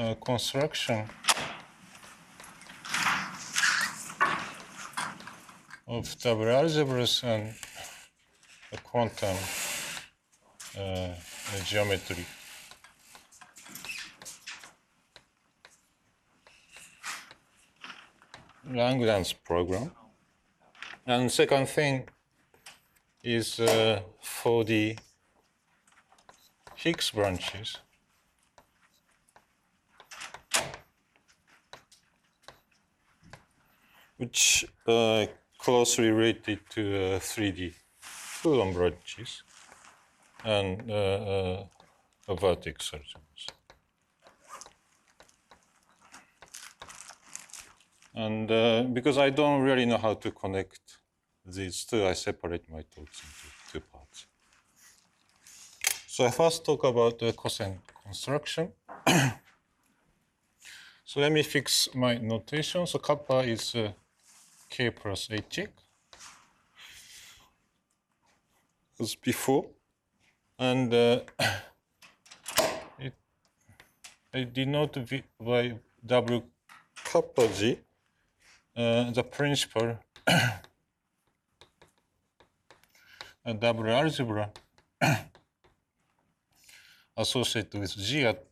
construction of double algebras and quantum geometry. Lagrange program. And second thing is for the Higgs branches. Which closely related to 3D Coulomb branches and vertex algebras. And because I don't really know how to connect these two, I separate my talks into two parts. So I first talk about the cosine construction. So let me fix my notation. So kappa is k plus h as before, and I denote by W kappa g the principal double algebra associated with G at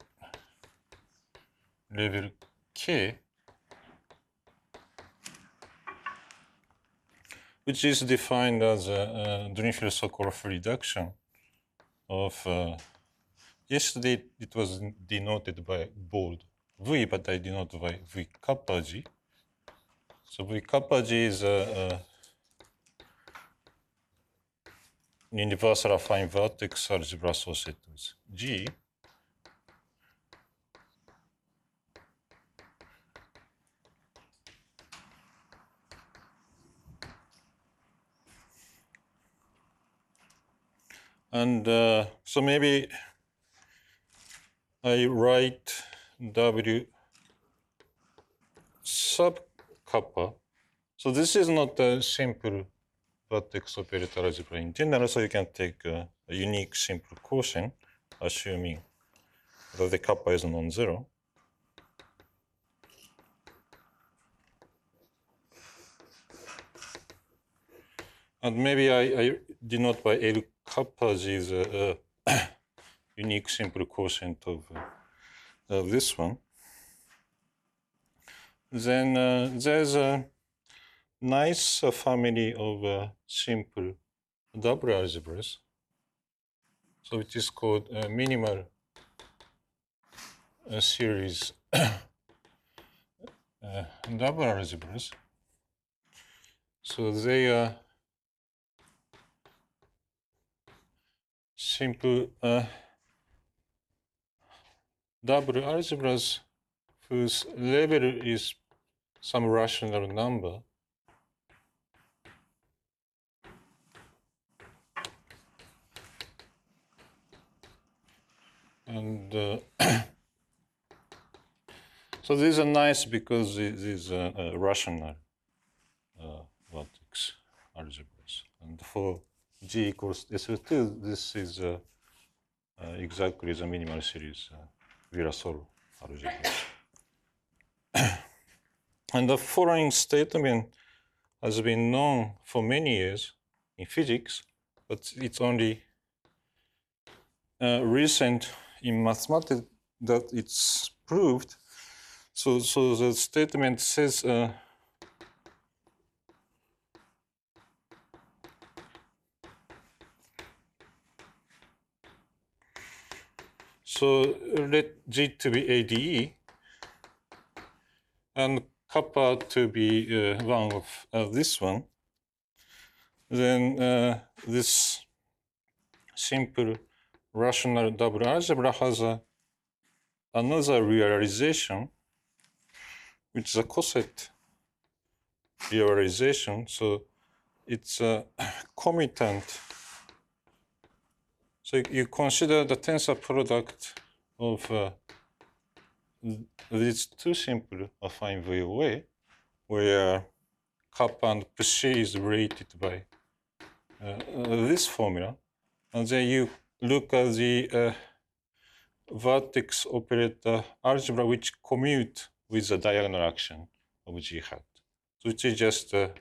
level K, which is defined as a Dirichlet-Sokolov reduction of, yesterday it was denoted by bold V, but I denote by V kappa G. So V kappa G is a universal affine vertex algebra associated with G. And so maybe I write W sub kappa. So this is not a simple vertex operator algebra in general, so you can take a unique simple quotient, assuming that the kappa is non-zero. And maybe I denote by L kappa G is a unique simple quotient of this one. Then there's a nice family of simple double algebras. So it is called minimal series double algebras. So they are simple double algebras whose level is some rational number. And so these are nice because these are rational vertex algebras. And for G equals SL2, this is exactly the minimal series Virasoro algebra. And the following statement has been known for many years in physics, but it's only recent in mathematics that it's proved. So the statement says so let G to be ADE and kappa to be one of this one. Then this simple rational double algebra has another realization, which is a coset realization. So it's a commutant. So you consider the tensor product of these two simple affine VOA, where kappa and psi is related by this formula. And then you look at the vertex operator algebra which commute with the diagonal action of G hat. So which is just a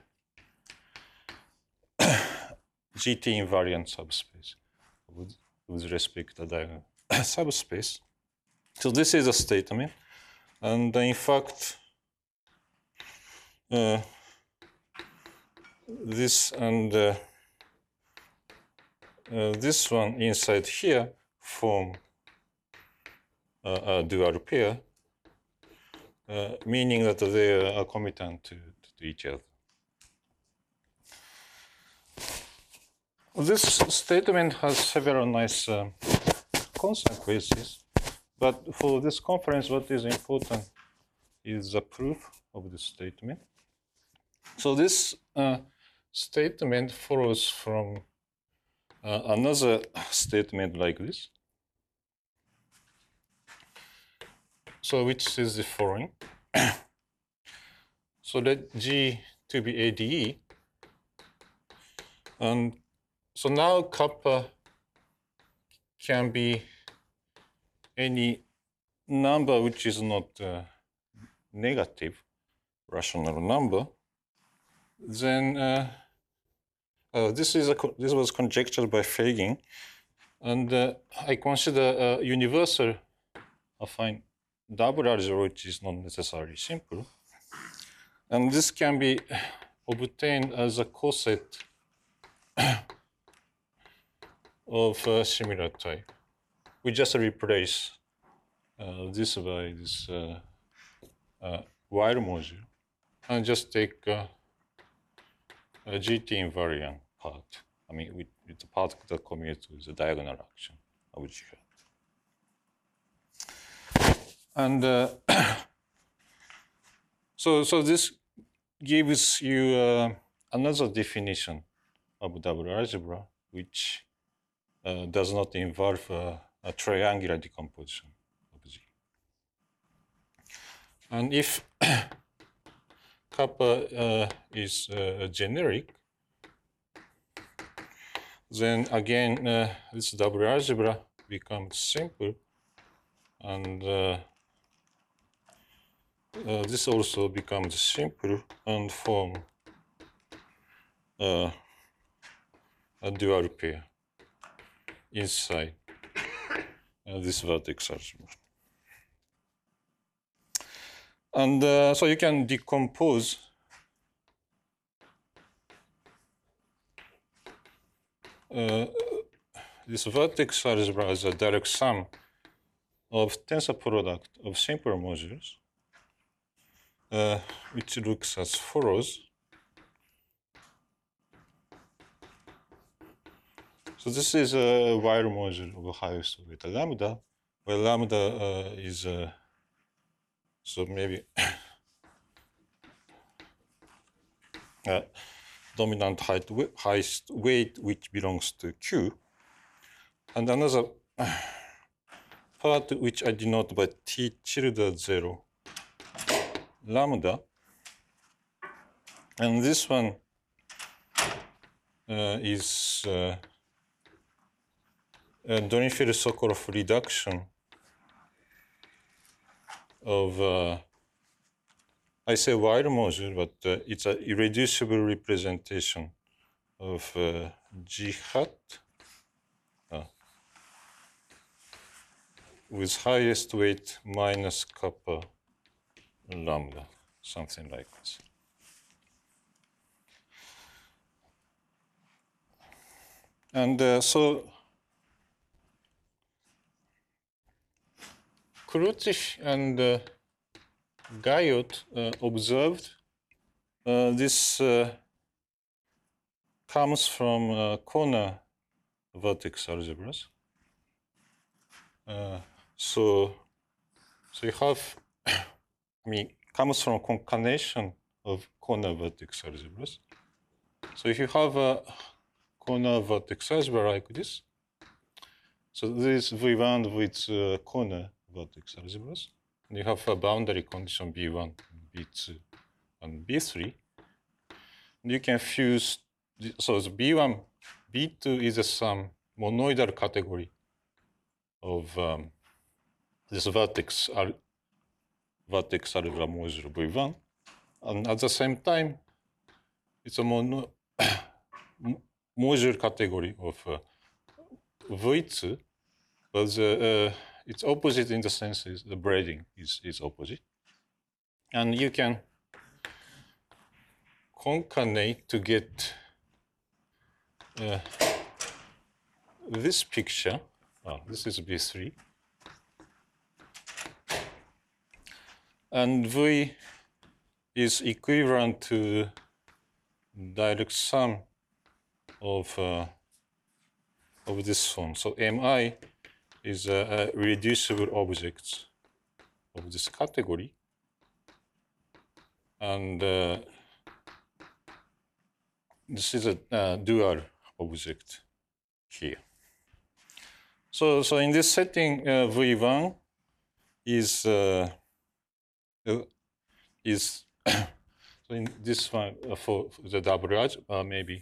GT invariant subspace with respect to the diagonal subspace. So this is a statement. And in fact, this and this one inside here form a dual pair, meaning that they are commutant to each other. This statement has several nice consequences, but for this conference, what is important is the proof of the statement. So this statement follows from another statement like this. So which is the following. So let G to be ADE. And so now kappa can be any number which is not negative rational number. Then this was conjectured by Fagin, and I consider a universal affine double algebra which is not necessarily simple, and this can be obtained as a coset of a similar type. We just replace this by this wire module and just take a GT invariant part. I mean, with the part that commutes with the diagonal action of G hat. And so this gives you another definition of double algebra, which does not involve a triangular decomposition of G. And if kappa is generic, then again this double algebra becomes simple, and this also becomes simple and form a dual pair inside this vertex algebra. And so you can decompose this vertex algebra as a direct sum of tensor product of simple modules, which looks as follows. So this is a wire module of highest beta lambda, where lambda is so maybe dominant highest weight which belongs to Q, and another part which I denote by T tilde 0 lambda, and this one is a Donifield-Sokolov reduction of I say wire module, but it's an irreducible representation of G hat with highest weight minus kappa lambda, something like this. And so Krutich and Guyot observed this comes from corner vertex algebras. So you have, I mean, comes from concatenation of corner vertex algebras. So if you have a corner vertex algebra like this, so this V1 with corner vertex algebras, and you have a boundary condition B1, B2, and B3. And you can fuse, so the B1, B2 is some monoidal category of this vertex algebra module V1, and at the same time, it's a module category of V2, but it's opposite in the sense is the braiding is opposite. And you can concatenate to get this picture. This is V3. And V is equivalent to direct sum of this form. So Mi is a reducible object of this category, and this is a dual object here. So in this setting, V1 is so in this one for the double algebra maybe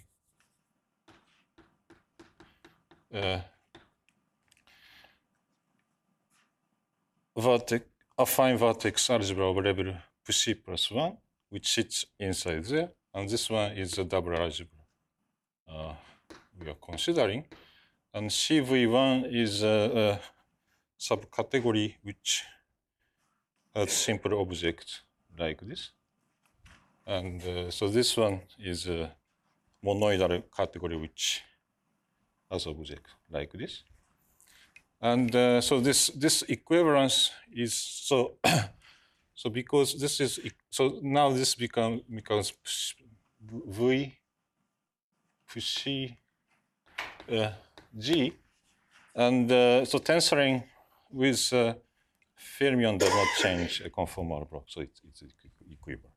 affine vertex algebra of level psi plus 1, which sits inside there, and this one is a double algebra we are considering, and CV1 is a subcategory which has simple objects like this, and so this one is a monoidal category which has objects like this. And so this equivalence is so so because this is so now this becomes V psi G, and so tensoring with fermion does not change a conformal block, so it's equivalent.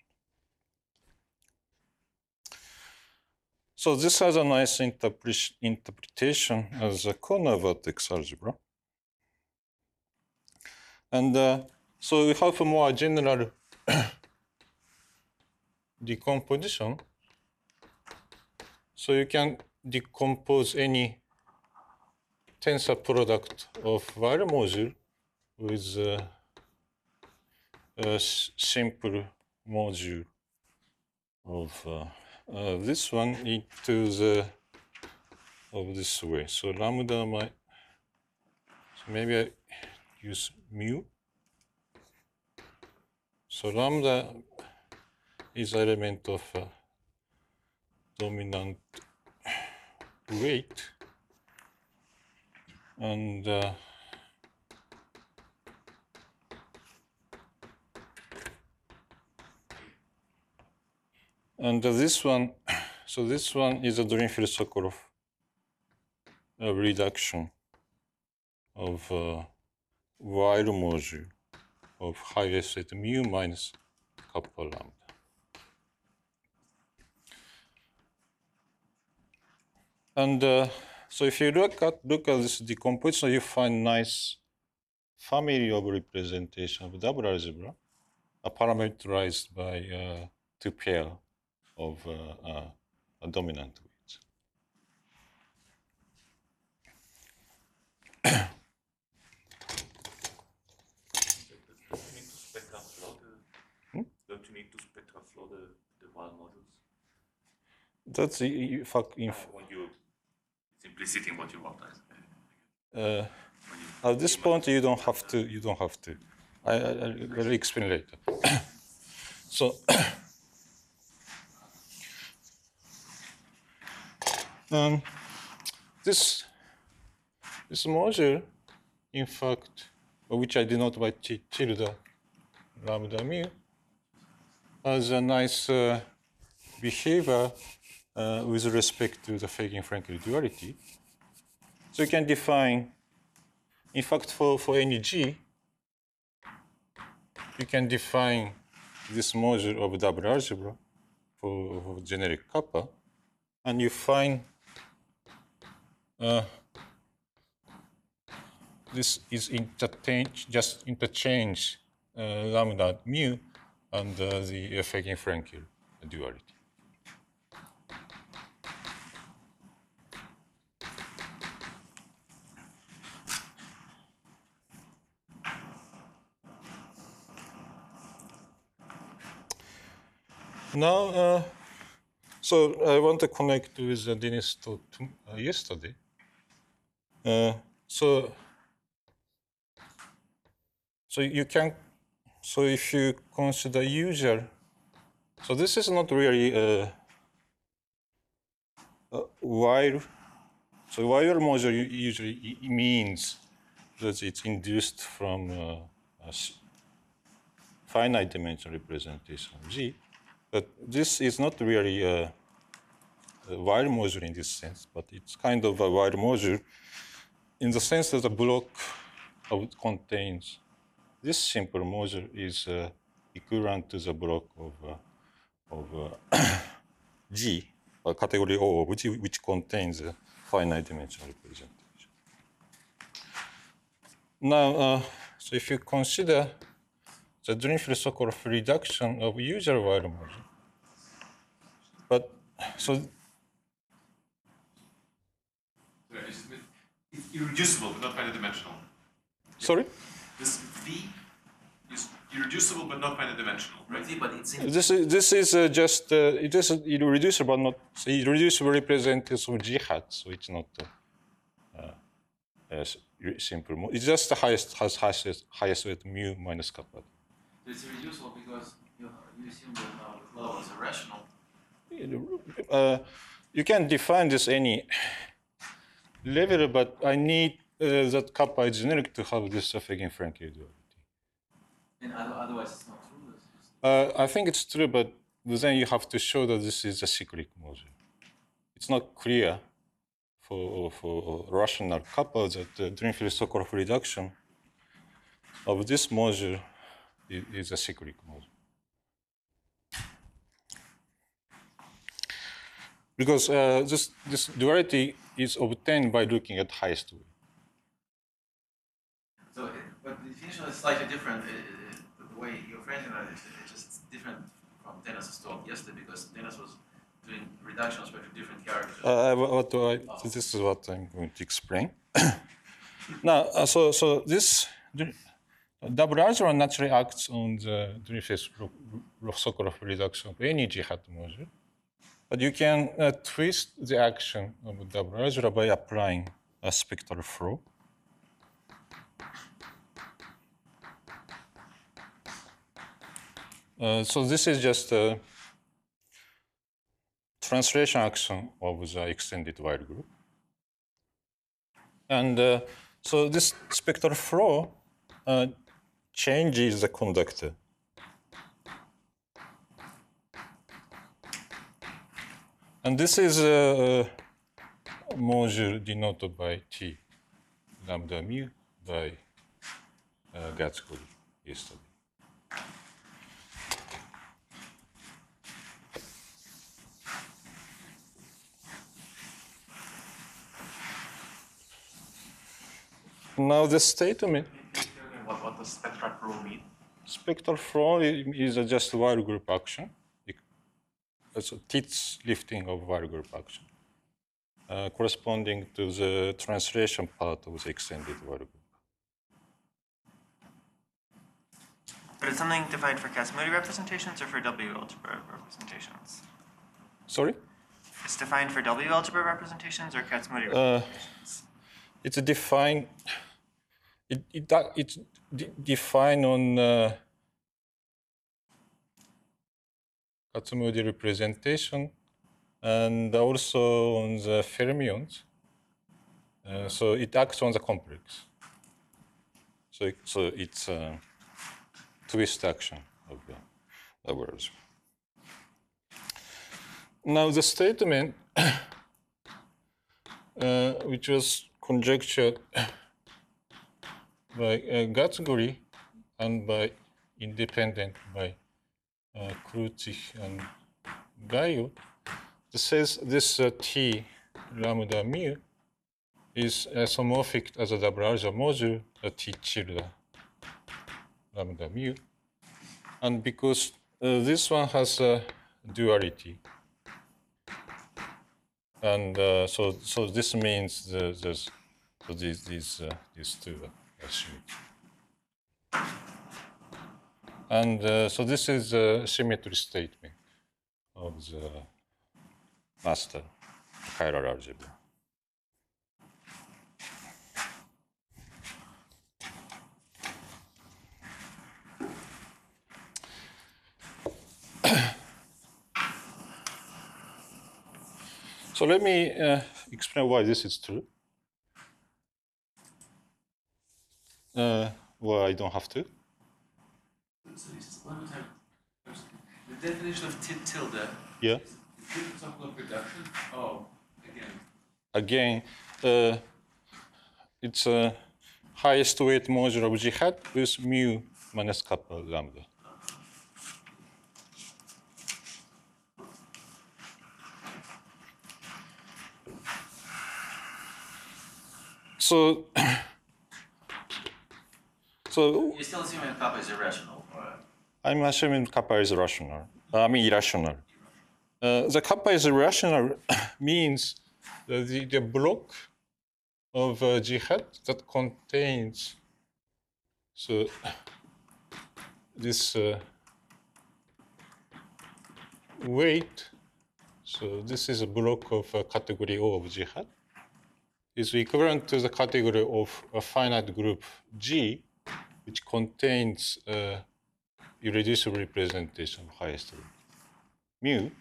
So this has a nice interpretation as a corner vertex algebra. And so we have a more general decomposition. So you can decompose any tensor product of Weyl module with a simple module of this one into the of this way. So lambda might, so maybe I use mu. So lambda is element of dominant weight, and this one, so this one is a Drinfeld-Sokolov reduction of Weyl module of highest at mu minus kappa lambda. And so if you look at this decomposition, you find nice family of representation of double algebra, parameterized by two pair of a dominant weights. Don't you need to spectraflow the Weyl models? That's in fact. It's implicit in what you wrote. At this point, you don't have to. You don't have to. I'll explain later. So, this module, in fact, which I denote by tilde lambda mu, has a nice behavior with respect to the Feigen-Frenkel duality. So you can define, in fact, for any G, you can define this module of double algebra for generic kappa, and you find this is interchange lambda mu and the Feigen-Frenkel duality. Now, so I want to connect with Dennis talk yesterday. So you can, so if you consider usual, so this is not really while. So while module usually means that it's induced from a finite dimensional representation of G, but this is not really a while module in this sense, but it's kind of a while module in the sense that the block contains this simple module is equivalent to the block of G, category O of G, which contains a finite dimensional representation. Now, so if you consider the Dirichlet-Sokolov reduction of usual while module, but so it's irreducible but not finite dimensional. sorry. This V is irreducible but not finite dimensional, right? But it's This is just it is irreducible, but not so irreducible representation of G hat, so it's not simple. It's just the highest weight mu minus kappa. It's irreducible because you assume that now the flow is irrational. You can define this any level, but I need that kappa is generic to have this eigenfrank duality. And otherwise, it's not true. I think it's true, but then you have to show that this is a cyclic module. It's not clear for rational kappa that the Dirichlet-Sokolov reduction of this module is a cyclic module. Because this duality is obtained by looking at highest weight. So, but the definition is slightly different. The way you're phrasing it is just different from Dennis's talk yesterday because Dennis was doing reductions with different characters. This is what I'm going to explain. Now, so this double algebra naturally acts on the Dirichlet-Sokolov reduction of any G hat module. But you can twist the action of double algebra by applying a spectral flow. So this is just a translation action of the extended while group. And so this spectral flow changes the conductor. And this is a module denoted by T lambda mu by Gatsky yesterday. Now the statement. What does spectral flow mean? Spectral flow is just while group action. It's a Tits lifting of while group action, corresponding to the translation part of the extended while group. But it's something defined for Casimir representations or for W algebra representations? Sorry? It's defined for W algebra representations or Casimir representations? It's defined. It's defined on Katsumudi representation and also on the fermions. So it acts on the complex. So it's a twist action of the words. Now the statement, which was conjectured by Gatsky and by independent by Krutich and Gaillot, says this T lambda mu is isomorphic as a double algebra module T tilde lambda mu, and because this one has a duality, and so this means these two are symmetry. And so this is a symmetry statement. of the master chiral algebra. So let me explain why this is true. Well, I don't have to. So just one more time. The definition of tilde. Yeah. Is the circle of reduction. Oh, again. Again, it's a highest weight modulo of G hat with mu minus kappa lambda. So You're still assuming kappa is irrational, or I'm assuming kappa is rational. Irrational. The kappa is irrational means the block of G hat that contains this weight. So this is a block of category O of G hat is equivalent to the category of a finite group G, which contains irreducible representation of highest root mu.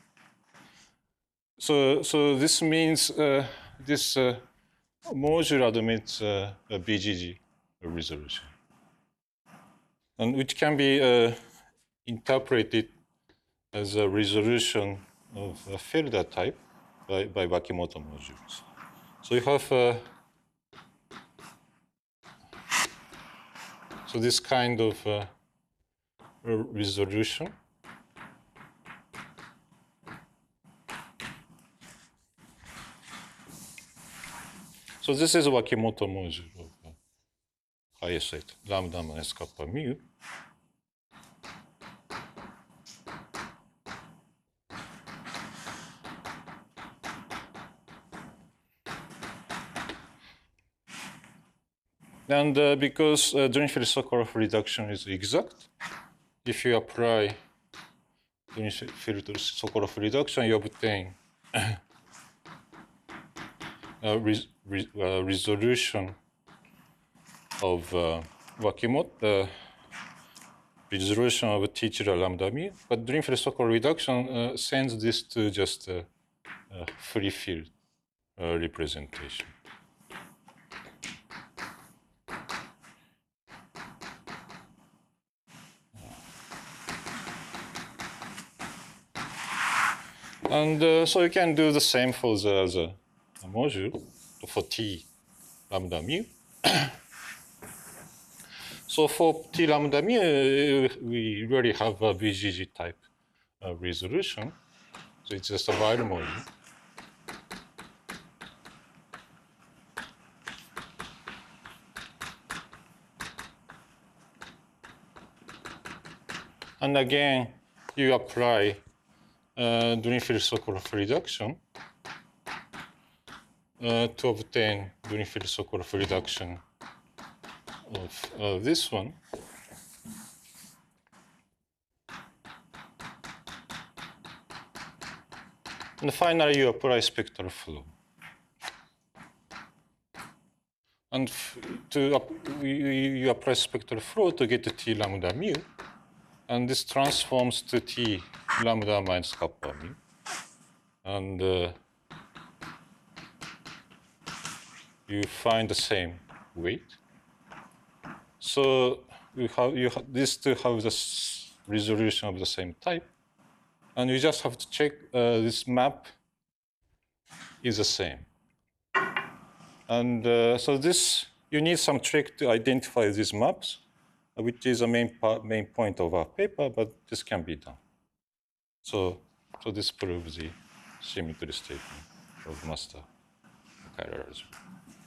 So this means this module admits a BGG resolution, and which can be interpreted as a resolution of a Felder type by Wakimoto modules. So you have so this kind of resolution. So this is Wakimoto module of highest weight lambda minus kappa mu. And because Dirichlet-Sokolov reduction is exact, if you apply Dirichlet-Sokolov reduction, you obtain a resolution of Wakimoto, resolution of T-Chira lambda mu. But Dirichlet-Sokolov reduction sends this to just a free field representation. And so you can do the same for the other module for T lambda mu. So for T lambda mu, we really have a BGG type resolution. So it's just a Weyl module. And again, you apply Dirichlet-Sokolov reduction to obtain Dirichlet-Sokolov reduction of this one. And finally, you apply spectral flow. And you apply spectral flow to get the T lambda mu. And this transforms to T lambda minus kappa mu. And you find the same weight. So these two have the resolution of the same type. And you just have to check this map is the same. And so you need some trick to identify these maps, which is a main point of our paper, but this can be done. So this proves the symmetry statement of master chiral algebra.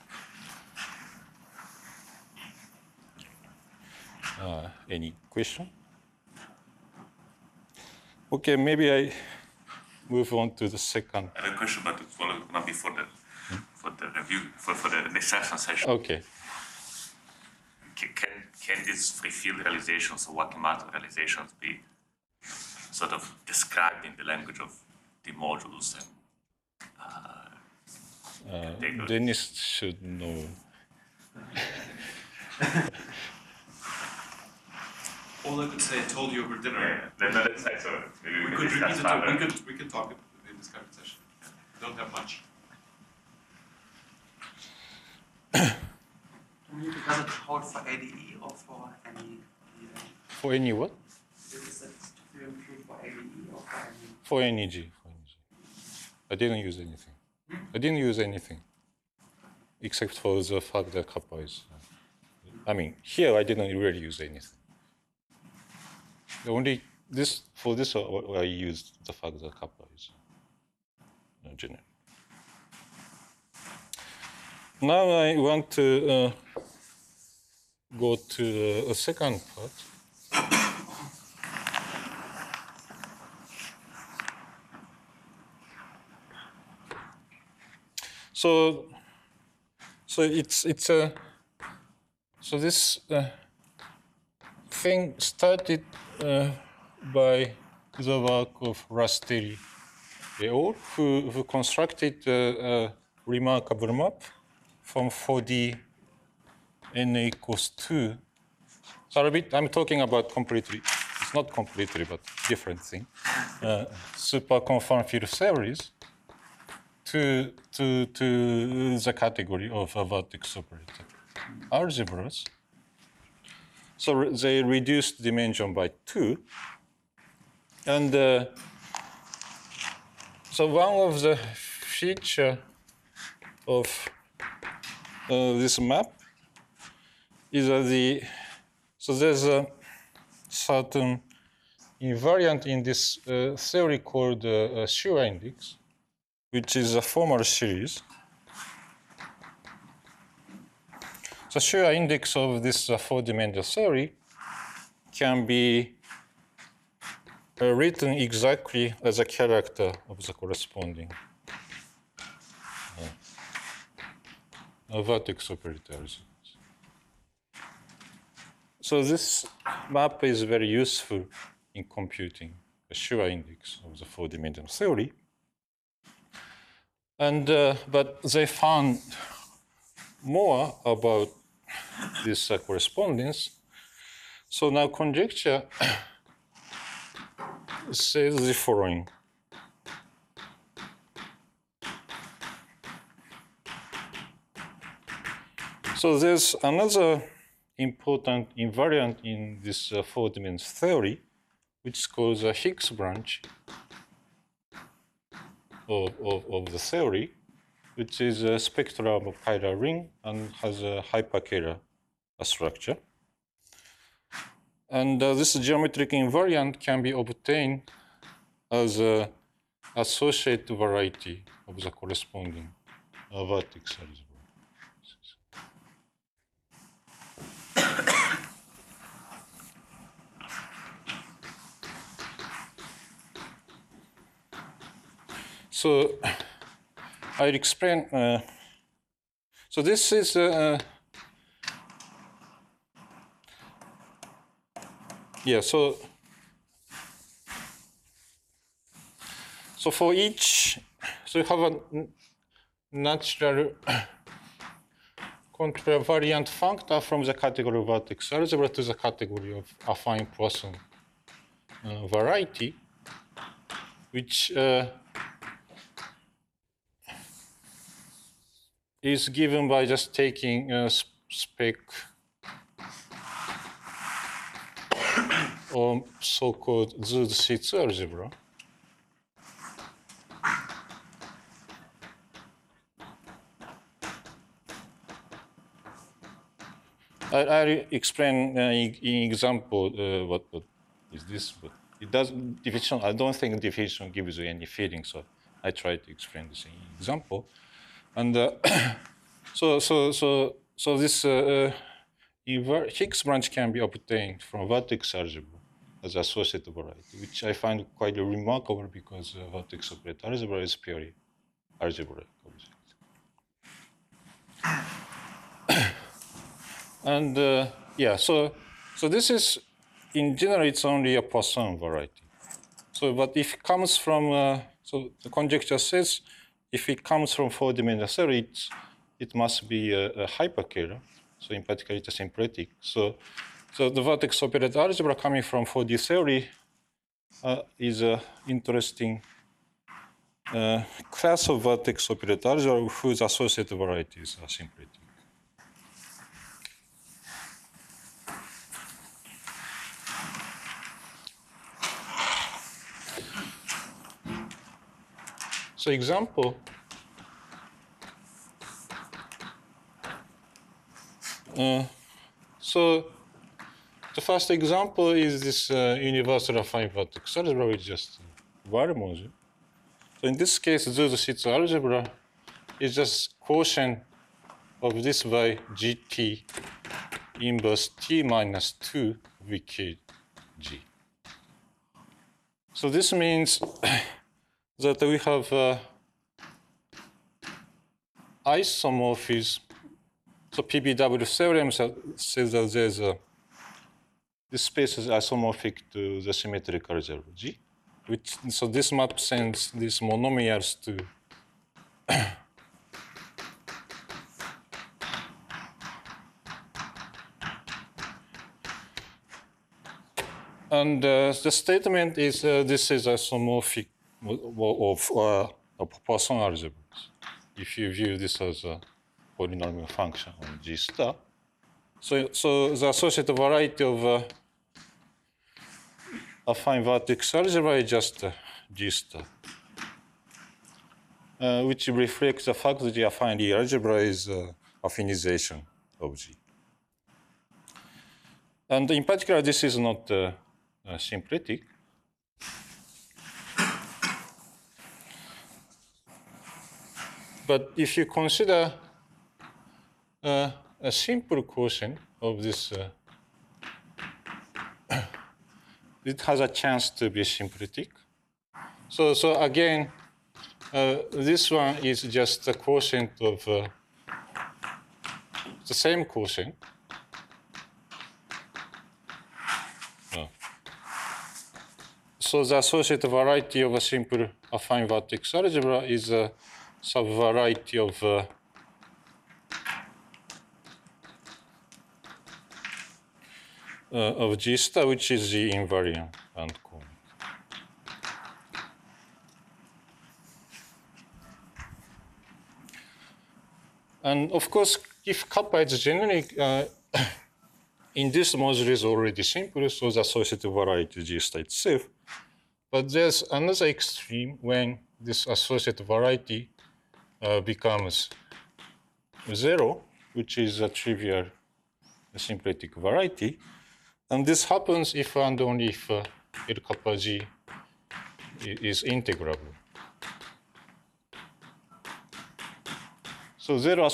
Any question? Okay, maybe I move on to the second. I have a question, but it's going to be for the review for the next session. Okay. Can these free field realizations or Wakimoto realizations be sort of described in the language of the modules and take those. Dennis should know. All I could say, I told you over dinner. Yeah, then let's say so. Maybe We can could discuss repeat it. further. We can talk in this conversation. Don't have much. Does it hold for ADE or for any? For any what? Is it true for ADE or for any? For NEG. I didn't use anything. I didn't use anything except for the fact that kappa is. I mean, here I didn't really use anything. The only this for this I used the fact that kappa is generic. Now I want to go to a second part. So it's so this thing started by the work of Rastelli et al., who constructed a remarkable map from 4D n equals 2. So I'm talking about completely, it's not completely, but different thing. Super conform field theories to the category of a vertex operator algebras. So they reduced dimension by 2. And so one of the feature of this map is that so there's a certain invariant in this theory called Schur index, which is a formal series. The Schur index of this four-dimensional theory can be written exactly as a character of the corresponding vertex operators. So this map is very useful in computing the Schur index of the four-dimensional theory. And but they found more about this correspondence. So now conjecture says the following. So there's another important invariant in this four-dimensional theory, which is called the Higgs branch of the theory, which is a spectral of chiral ring and has a hyperchiral structure. And this geometric invariant can be obtained as an associated variety of the corresponding vertex algebra. So I'll explain. So this is yeah. So for each, so you have a natural contravariant functor from the category of vertex algebra to the category of affine Poisson variety, which is given by just taking spec or so-called ZC2 algebra. I'll explain in example what is this, but it doesn't definition. I don't think definition gives you any feeling, so I try to explain this in example. And so this Higgs branch can be obtained from vertex algebra as associated variety, which I find quite remarkable because vertex operator algebra is purely algebraic. And yeah, so this is in general it's only a Poisson variety. So, but if it comes from the So the conjecture says if it comes from four-dimensional theory, it must be a hyperkähler. So in particular, it's a symplectic. So the vertex operator algebra coming from 4D theory is an interesting class of vertex operator algebra whose associated varieties are symplectic. So example, so the first example is this universal affine vertex algebra with just Weyl module. So in this case, Zuse-Shitsu algebra is just quotient of this by GT inverse T minus 2 VKG. So this means that we have isomorphism. So PBW theorem says that there's this space is isomorphic to the symmetric algebra G. So this map sends these monomials to and the statement is this is isomorphic of Poisson algebras. If you view this as a polynomial function on G star. So the associated variety of affine vertex algebra is just G star, which reflects the fact that the affine Lie algebra is affinization of G. And in particular, this is not symplectic. But if you consider a simple quotient of this, it has a chance to be symplectic. So again, this one is just a quotient of the same quotient. So the associated variety of a simple affine vertex algebra is a subvariety of G star, which is G invariant and conic. And of course, if kappa is generic, in this module is already simple, so the associated variety is G star itself. But there's another extreme when this associated variety becomes 0, which is a trivial symplectic variety. And this happens if and only if L kappa G is integrable. So zero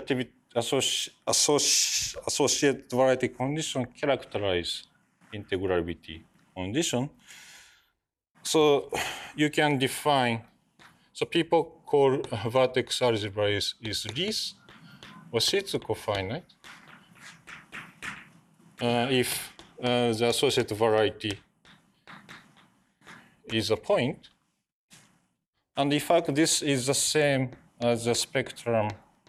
associated variety condition characterize integrability condition. So you can define, so people call vertex algebra is Riesz or Shitsu cofinite if the associated variety is a point. And in fact, this is the same as the spectrum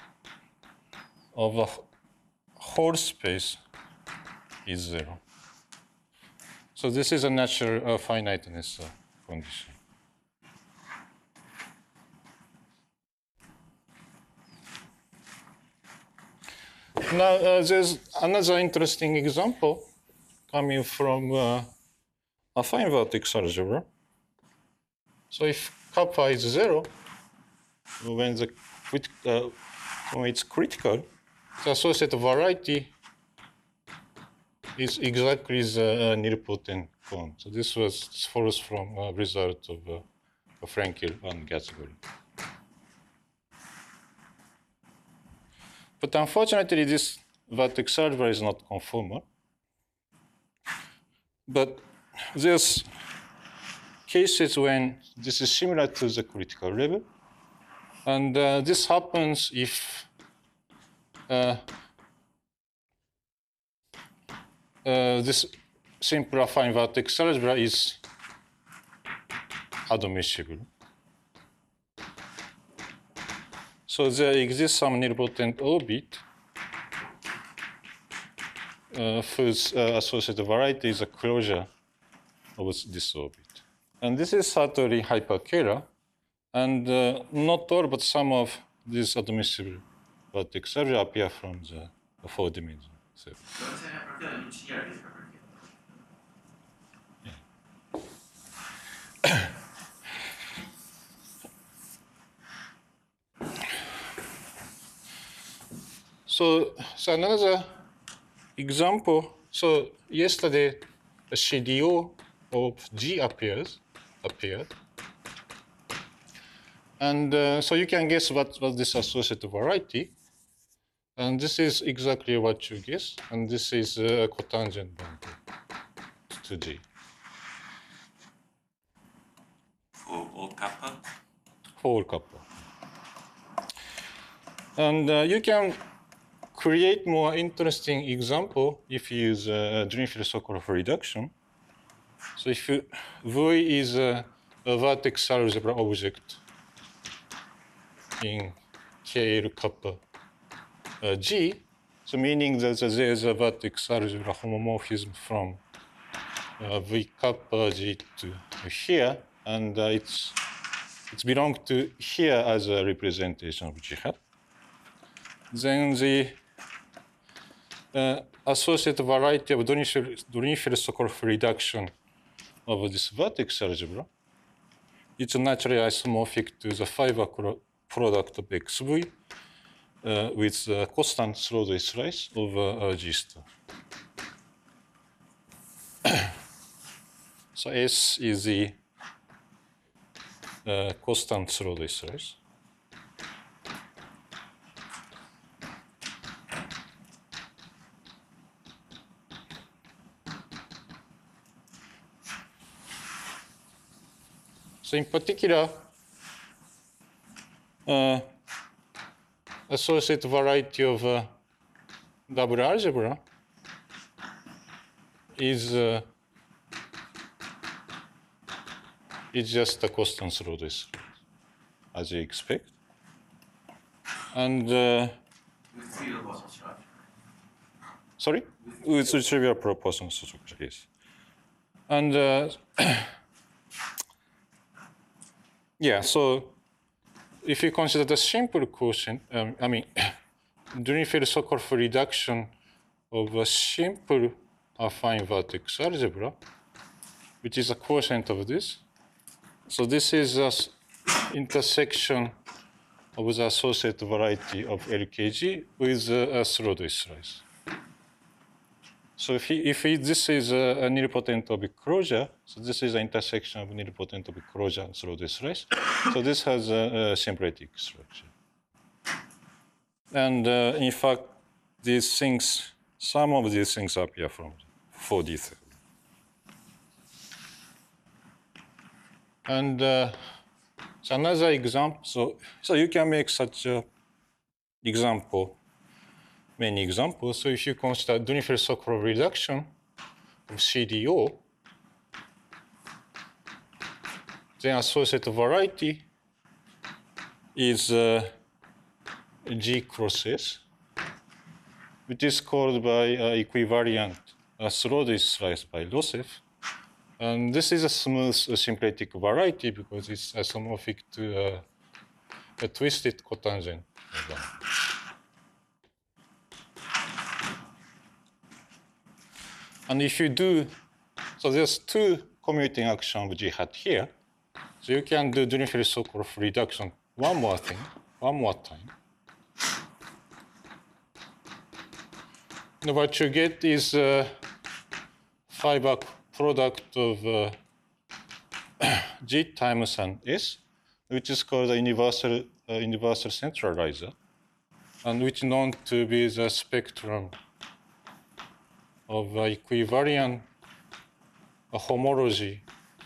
of a whole space is 0. So this is a natural finiteness condition. Now, there's another interesting example coming from affine vertex algebra. So if kappa is 0, when it's critical, the associated variety is exactly the nilpotent cone. So this follows from a result of Frenkel and Gatsby. But unfortunately, this vertex algebra is not conformal. But there's cases when this is similar to the critical level. And this happens if this simple affine vertex algebra is admissible. So there exists some nilpotent orbit whose associated variety is a closure of this orbit. And this is certainly hyperkähler. And not all, but some of these admissible vertex algebra appear from the four-dimensional set. So let's say hyperkähler, which year is hyperkähler? So another example. So yesterday, the CDO of G appeared. And so you can guess what this associated variety. And this is exactly what you guess. And this is a cotangent boundary to G. For all kappa. For all kappa. And you can create more interesting example if you use Dirichlet-Sokolov reduction. So if V is a vertex algebra object in KL kappa G, so meaning that there is a vertex algebra homomorphism from V kappa G to here, and it's belongs to here as a representation of G hat. Then the associated variety of Dirichlet-Sokolov reduction of this vertex algebra, it's naturally isomorphic to the fiber product of XV with the constant Schrodel slice over G star. So S is the constant Schrodel slice. So in particular, associated variety of double algebra is just a constant Schrodel, as you expect. And With trivial Poisson structure. sorry, with trivial proportion structure, yes. And yeah, so if you consider the simple quotient, Dirichlet-Sokolov reduction of a simple affine vertex algebra, which is a quotient of this. So this is the intersection of the associated variety of LKG with a Schrodel slice. So if this is a nilpotent oblique closure, so this is the intersection of nilpotent oblique closure and Schrodel slice. So this has a symplectic structure. And in fact, these things, some of these things appear from 4D theory. And so another example, so you can make such a example, many examples. So if you consider Dirichlet-Sokolov reduction of CDO, then associated variety is G cross S, which is called by equivariant Schrodel slice by Lossev. And this is a smooth symplectic variety because it's isomorphic to a twisted cotangent. And if you do, so there's two commuting action of G hat here. So you can do Dirichlet-Sokolov reduction one more time. And what you get is fiber product of G times an S, which is called the universal centralizer, and which is known to be the spectrum of equivariant homology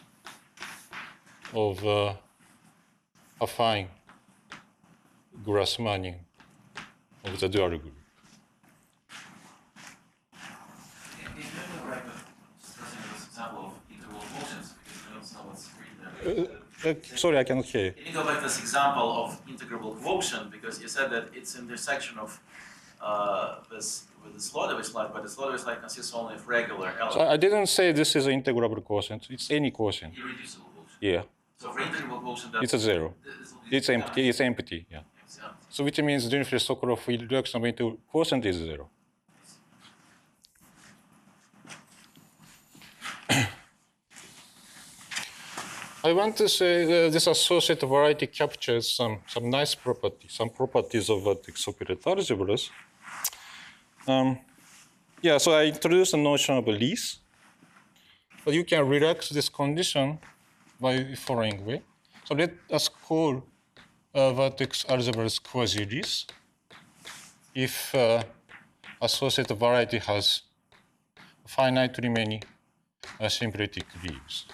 of affine Grassmannian of the dual group. Sorry, I cannot hear you. Can you go back to this example of integrable quotient, because you said that it's intersection of this with the Sloterdijk slide, but the Sloterdijk slide consists only of regular elements. So I didn't say this is an integrable quotient. It's any quotient. Irreducible quotient. Yeah, So for integrable quotient, that it's a zero. this will be It's empty. It's empty. Yeah. It's empty. So which means Dirichlet-Sokolov reduction of integrable quotient is zero. I want to say this associative variety captures some nice properties, some properties of vertex operator algebras. Yeah, so I introduced the notion of a lease. But you can relax this condition by the following way. So let us call vertex algebras quasi-lease if associative variety has finitely many symplectic leaves.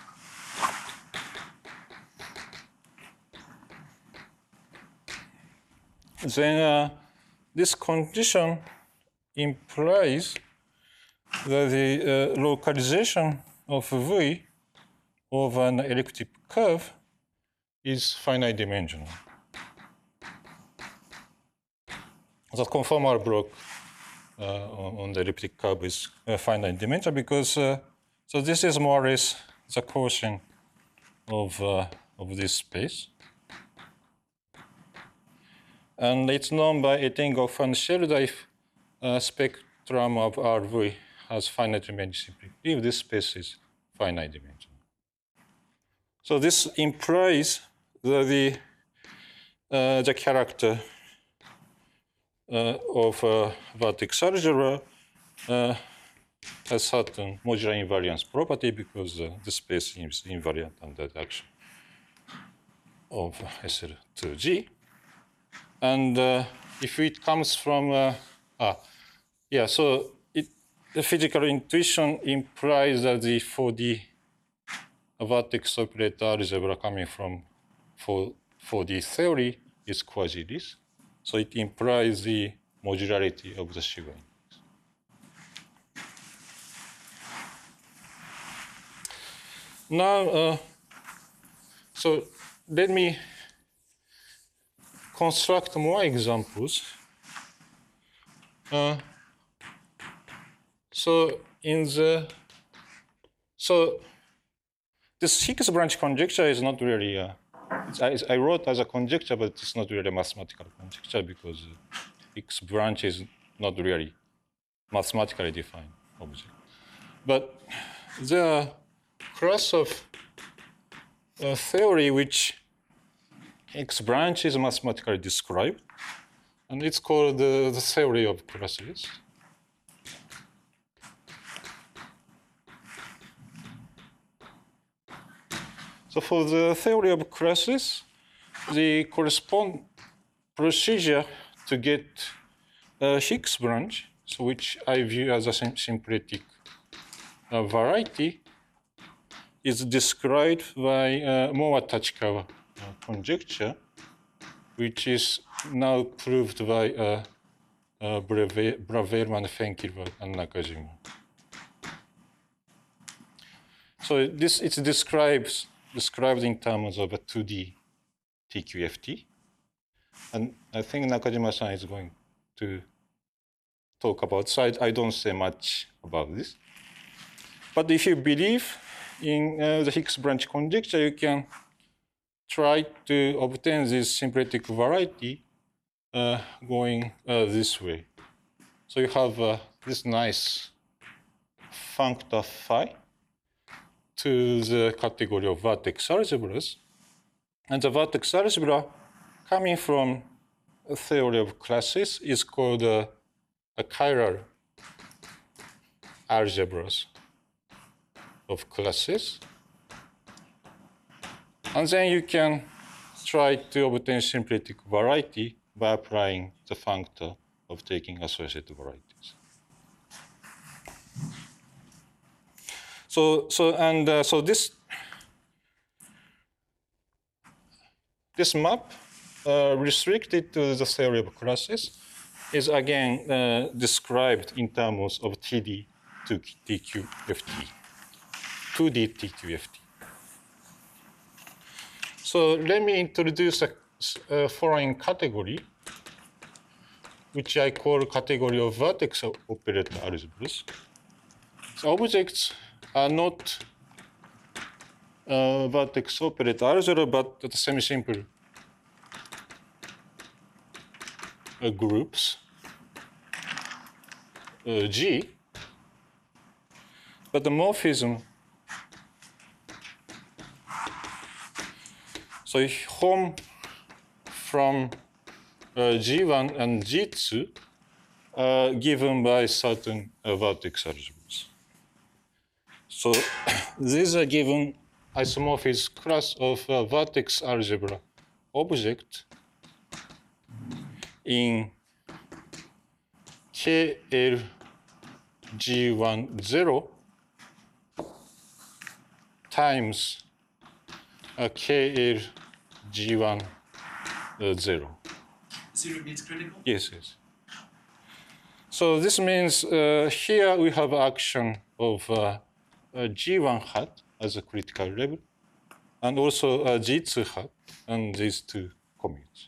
Then this condition implies that the localization of V over an elliptic curve is finite dimensional. The conformal block on the elliptic curve is finite dimensional because so this is more or less the quotient of this space. And it's known by Etinghoff and Shelder if spectrum of RV has finite many symplectic if this space is finite dimensional. So this implies that the character of vertex algebra has certain modular invariance property because the space is invariant under the action of SL2G. And if it comes from, so the physical intuition implies that the 4D vertex operator algebra coming from 4D theory is quasi-lease. So it implies the modularity of the Shiga index. Now, so let me construct more examples. This Higgs branch conjecture is not really, I wrote as a conjecture, but it's not really a mathematical conjecture because Higgs branch is not really mathematically defined object. But there are class of theory which Higgs branch is mathematically described, and it's called the theory of classes. So for the theory of classes, the corresponding procedure to get a Higgs branch, so which I view as a symplectic variety, is described by Mowa-Tachikawa conjecture, which is now proved by Braverman, Fenkielberg, and Nakajima. So it's described in terms of a 2D TQFT. And I think Nakajima-san is going to talk about, so I don't say much about this. But if you believe in the Higgs branch conjecture, you can try to obtain this symplectic variety going this way. So you have this nice functor phi to the category of vertex algebras. And the vertex algebra coming from a theory of classes is called a chiral algebras of classes. And then you can try to obtain symplectic variety by applying the functor of taking associated varieties. So this map restricted to the theory of classes is again described in terms of TD to TQFT, 2D TQFT. So let me introduce a following category, which I call category of vertex operator algebras. So objects are not vertex operator algebra, but the semi-simple groups G. But the morphism, so if home from G1 and G2 are given by certain vertex algebras. So these are given isomorphism class of vertex algebra object in KL G1 0 times KL G1 0. Zero means critical? Yes, yes. So this means here we have action of G1 hat as a critical level, and also G2 hat and these two commutes.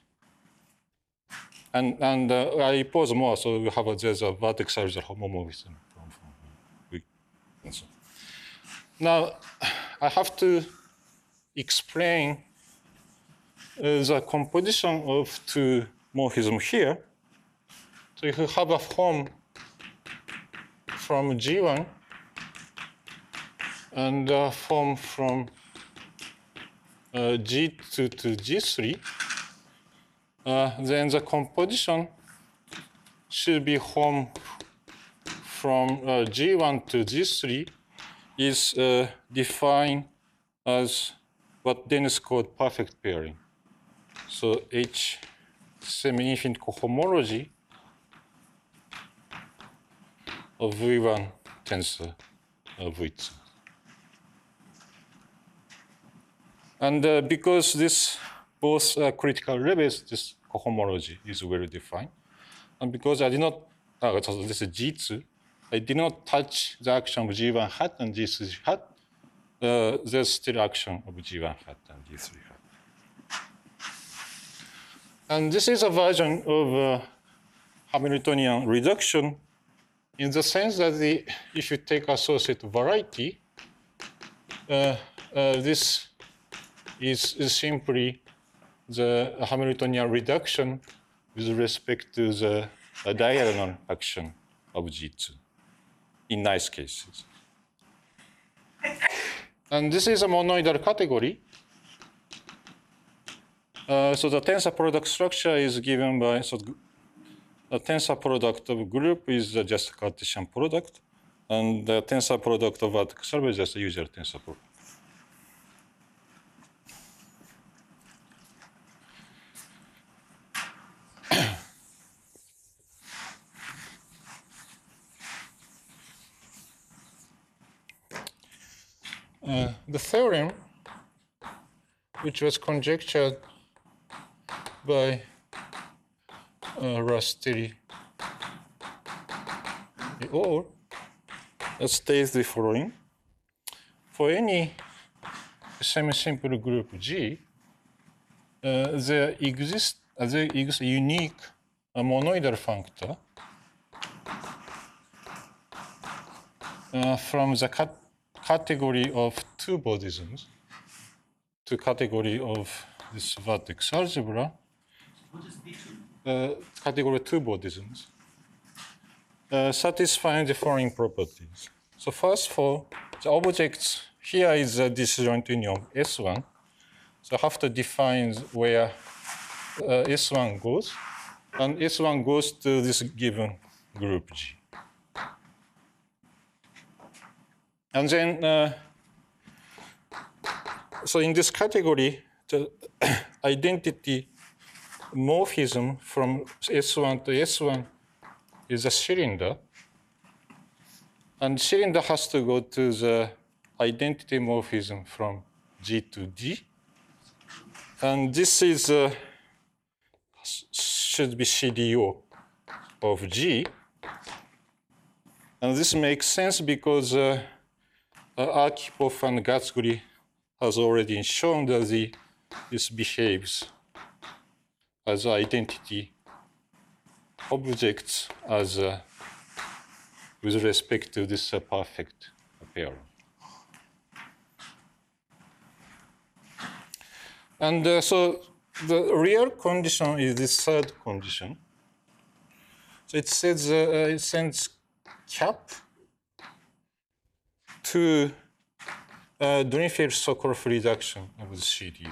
And I pose more, so we have there's a vertex algebra homomorphism and so. Now I have to explain the composition of two morphisms here. So if you have a form from G1 and a form from G2 to G3, then the composition should be form from G1 to G3 is defined as what Dennis called perfect pairing. So H semi-infinite cohomology of V1 tensor V2. And because this both critical levels, this cohomology is well defined. And because I did not, so this is G2, I did not touch the action of G1 hat and G3 hat. There's still action of G1 hat and G3 hat. And this is a version of Hamiltonian reduction in the sense that if you take associated variety, this is simply the Hamiltonian reduction with respect to the diagonal action of G2 in nice cases. And this is a monoidal category. So the tensor product structure is given by, so the tensor product of group is just a Cartesian product, and the tensor product of vertex algebra is just a usual tensor product. The theorem, which was conjectured by Rastelli et al., states the following. For any semi-simple group G, there exists a unique monoidal functor from the category of two Bodhisms to category of this vertex algebra. What is B2? Category 2 Bodhisms, satisfying the following properties. So first of all, the objects here is a disjoint union of S1. So I have to define where S1 goes, and S1 goes to this given group G. And then, so in this category, the identity morphism from S1 to S1 is a cylinder. And cylinder has to go to the identity morphism from G to D. And this is should be CDO of G. And this makes sense because Arkhipov and Gatsky has already shown that the this behaves as identity objects as with respect to this perfect pair. And so the real condition is this third condition. So it says it sends cap to Drinfeld-Sokolov reduction of the CDO.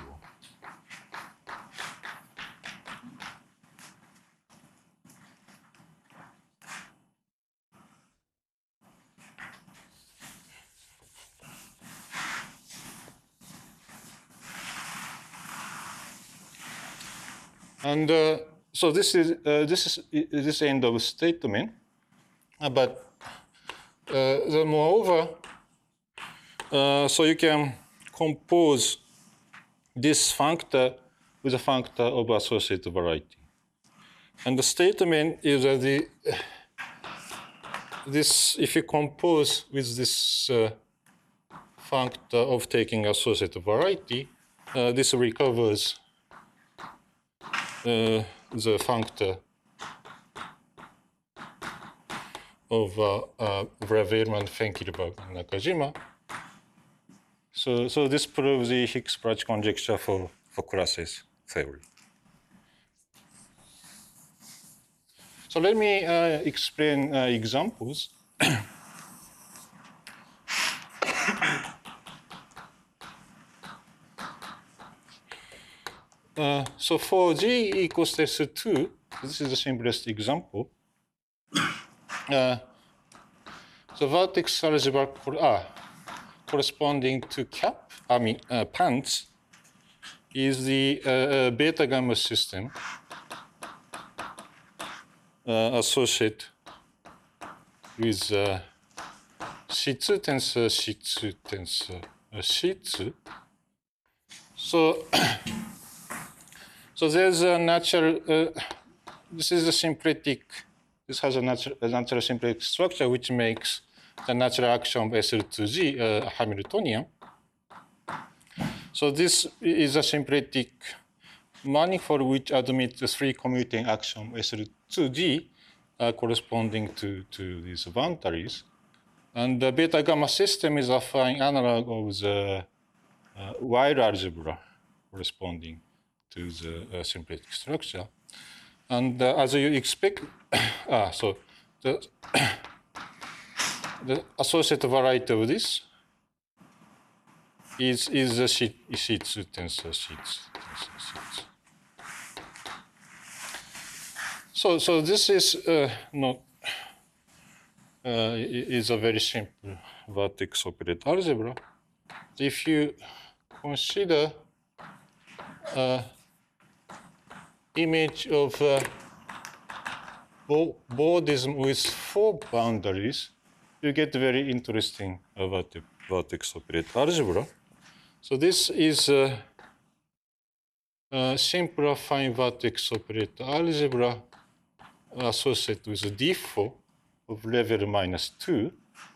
And so this is end of statement. But moreover, so you can compose this functor with a functor of associated variety. And the statement is that this, if you compose with this functor of taking associated variety, this recovers the functor of Bravelian, Fenkelberg, and Nakajima. So this proves the Higgs-Brach conjecture for classes theory. So let me explain examples. So for G equals test 2, this is the simplest example. The vertex algebra corresponding to cap, pants, is the beta gamma system associated with C2 tensor, C2 tensor, C2. So there's a natural, this is a symplectic, this has a natural symplectic structure which makes the natural action of SL2G Hamiltonian. So this is a symplectic manifold which admits the three commuting action SL2G corresponding to these boundaries. And the beta gamma system is a fine analog of the wide algebra corresponding to the symplectic structure. And as you expect, so the associated variety of this is the C2 tensor C2. So this is not is a very simple vertex operator algebra. If you consider image of Bordism with 4 boundaries, you get very interesting vertex operator algebra. So this is a simple affine vertex operator algebra associated with a D4 of level -2.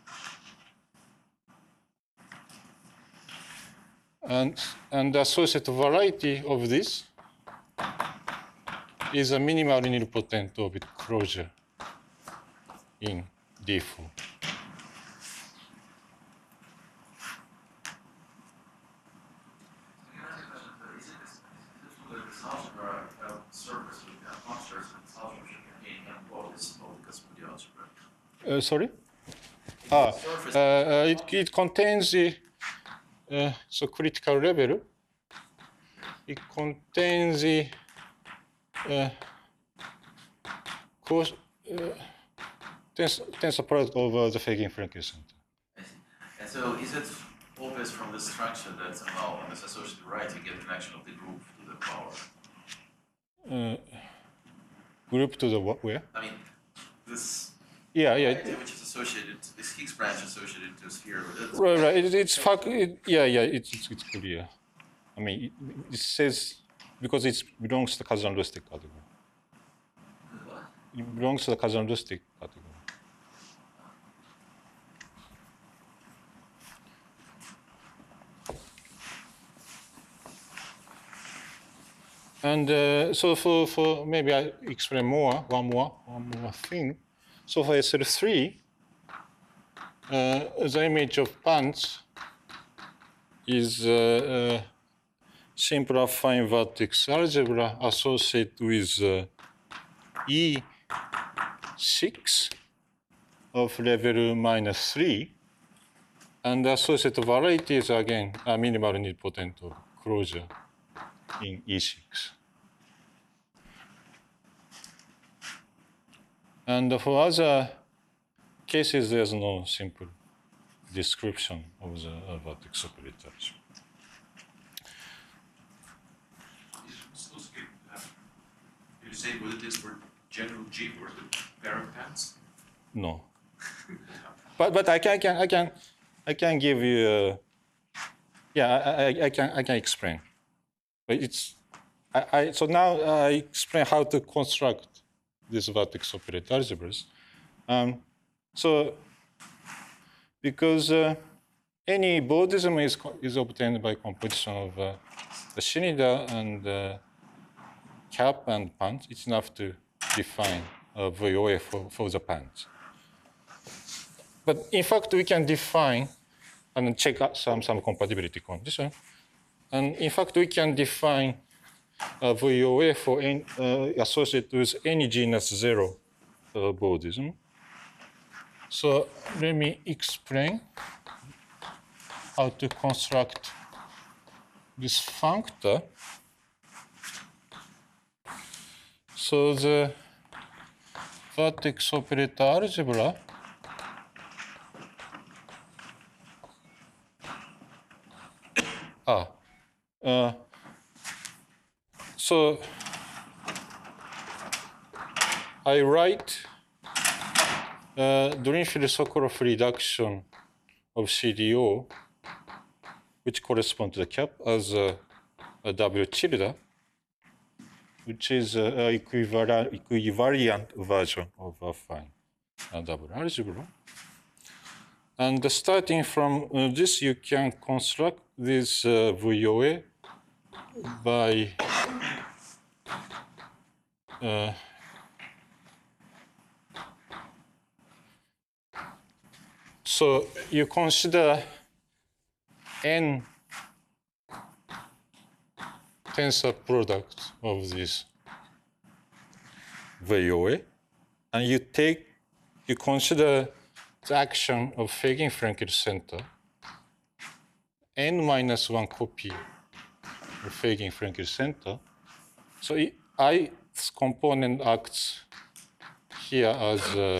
And the associated variety of this is a minimal nilpotent orbit closure in D4. Sorry? It contains the so critical level. It contains the tensor product over the Feigin-Frankenstein. I see. And so is it obvious from this structure that somehow on this associated variety you get connection of the group to the power? Group to the what? Where? I mean, this variety which is associated, this Higgs branch associated to a sphere. Right. It's clear. I mean, it says because it belongs to the Kazan-Lustig category. What? It belongs to the Kazan-Lustig category. And so for maybe I explain one more thing. So for SL3, the image of pants is simple affine vertex algebra associated with E6 of level -3, and the associated variety is again a minimal nilpotent of closure in E6. And for other cases, there's no simple description of the vertex operators. Did you say what it is for general G for the pair of pants? No. But I can give you I can explain. But it's so now I explain how to construct these vertex operator algebras. So because any Bordism is obtained by composition of the Shinida and cap and pants, it's enough to define a VOA for the pants. But in fact, we can define and check out some compatibility condition. And in fact, we can define a VOA for associated with any genus 0 Bordism. So let me explain how to construct this functor. So the vertex operator algebra so I write Drinfeld-Sokolov reduction of CDO, which corresponds to the cap, as a W tilde, which is an equivariant version of a fine double algebra. And starting from this, you can construct this VOA by so you consider n tensor product of this VOA, and you consider the action of Fagin-Frenkel center, n-1 copy of Fagin-Frenkel center. So ith component acts here as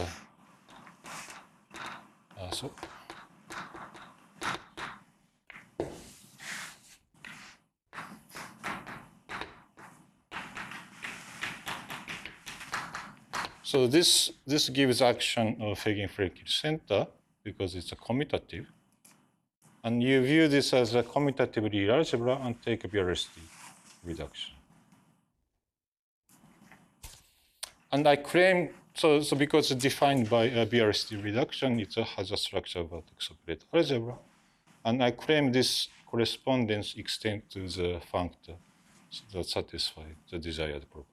so this gives action of Fagin-Frenkel center because it's a commutative. And you view this as a commutative real algebra and take a BRST reduction. And I claim, so because it's defined by a BRST reduction, it has a structure of vertex operator algebra. And I claim this correspondence extends to the functor that satisfies the desired property.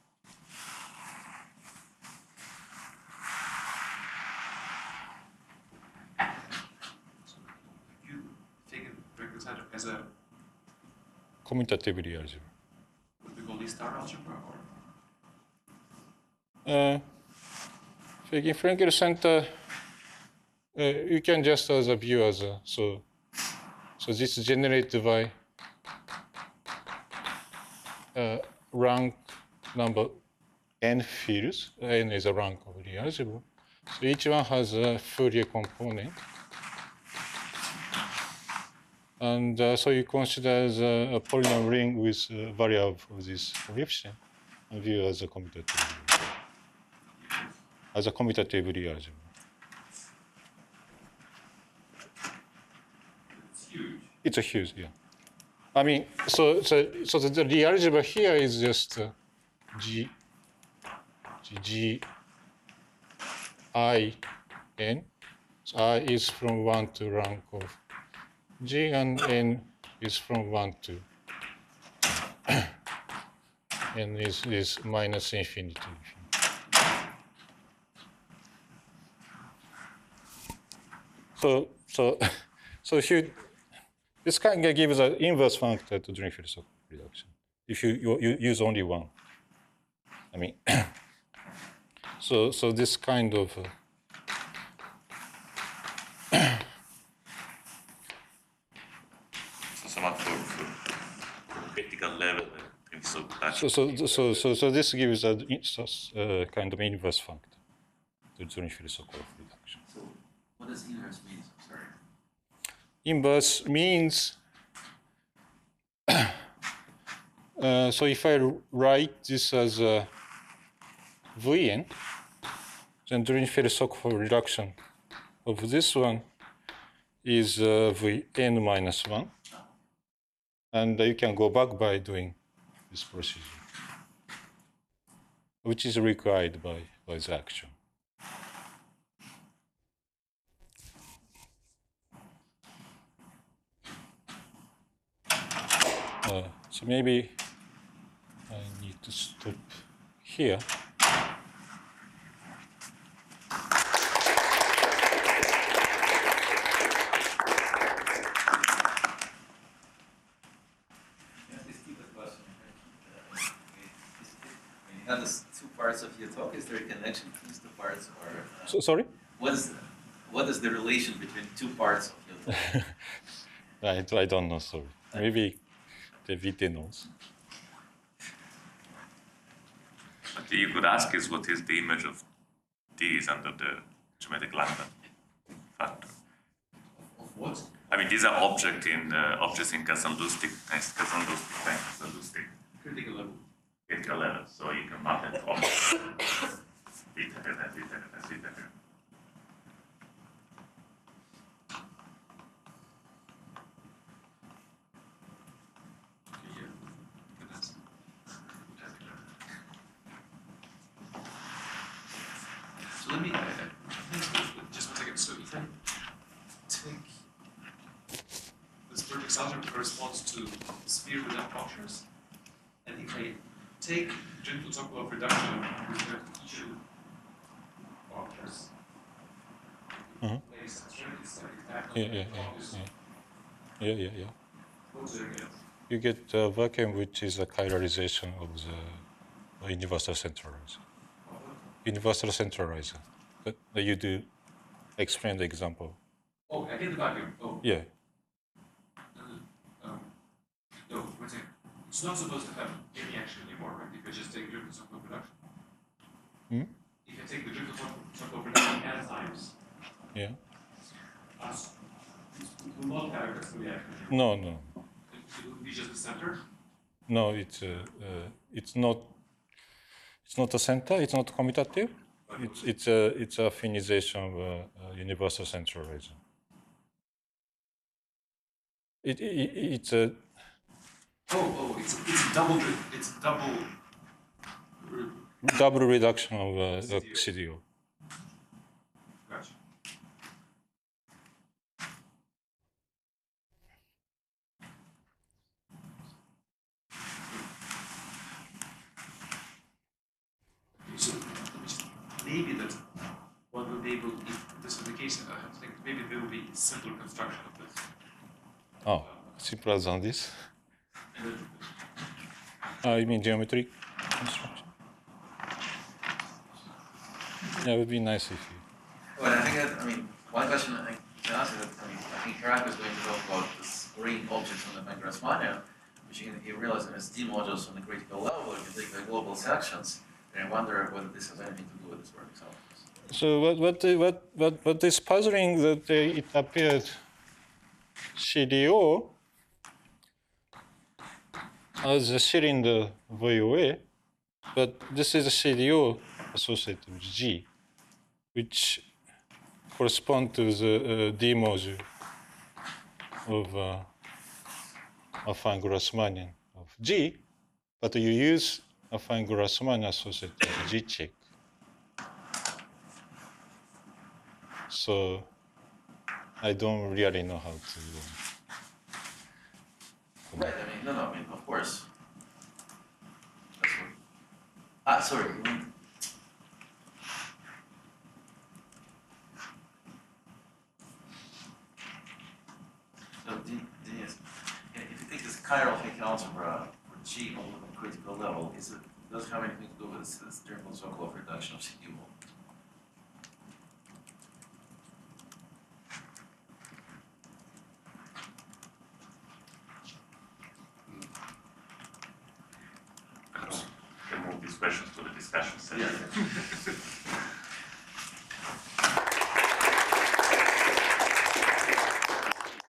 As a commutative real algebra. Would we call these star algebra or? Fagin-Frenkel center, you can just as a view as a so this is generated by rank number n fields. N is a rank of real algebra. So each one has a Fourier component. And so you consider a polynomial ring with variable of this coefficient and view as a commutative real algebra. It's huge. It's a huge, yeah. I mean, so the real algebra here is just G I n. So I is from 1 to rank of G, and n is from 1 to n is minus infinity. So if you, this can give us an inverse functor to Dirichlet reduction if you use only one. I mean, so this kind of So somehow for critical level, so this gives a kind of inverse functor to Dirichlet-Sokolov reduction. So what does inverse mean? Sorry. Inverse means so if I write this as a Vn, then Dirichlet-Sokolov reduction of this one is Vn minus 1. And you can go back by doing this procedure, which is required by the action. So maybe I need to stop here. You have these two parts of your talk. Is there a connection between these two parts, or So, sorry? what is the relation between two parts of your talk? I don't know, sorry. Maybe the VT knows. But you could ask is what is the image of these under the geometric lambda factor? Of what? I mean, these are objects in Kazan-Lustig times Kazan-Lustig Critical level. critical level. So you can map it objects. Beta, beta, beta, beta, beta. So let me, just one second. So if I take this vertex algebra corresponds to sphere without punctures, and if I take Dirichlet-Sokolov reduction with two punctures, place extremities like that. Yeah. What do I get? You get a vacuum which is a chiralization of the universal centralizer. Universal centralizer. But you do explain the example. Oh, I get the vacuum. Oh, Yeah. no, one second. It's not supposed to have any action anymore, right? If I just take Dirichlet-Sokolov reduction. If I take the Dirichlet-Sokolov reduction enzymes, Yeah. it will not have access to the action. No. It will be just the center. No, it's not. It's not a center. It's not commutative. It's a affinization of a universal centralizer. It's a It's double. double reduction of CDO. Gotcha. So maybe that one will be able, if this is the case, I think maybe there will be simpler construction of this. Oh, simpler than this. And then, You mean geometric construction? Yeah, it would be nice if you. Well, I think that, one question I can ask is that, I think Hirak is going to talk about this green objects on the Van-Grassmannian, which you realize as D modules on the critical level, if you take the global sections, and I wonder whether this has anything to do with this work itself. So what is puzzling that it appeared CDO as a cylinder VOA, but this is a CDO associated with G, which correspond to the D module of affine Grassmannian of G, but you use affine Grassmannian associated with G check. So I don't really know how to. Right, of course. That's what Sorry. So, Denise, if you take this chiral Hecke algebra for G on the critical level, does it have anything to do with this triple Sokolov reduction of CQ? Perhaps we can move these questions to the discussion session. Yeah.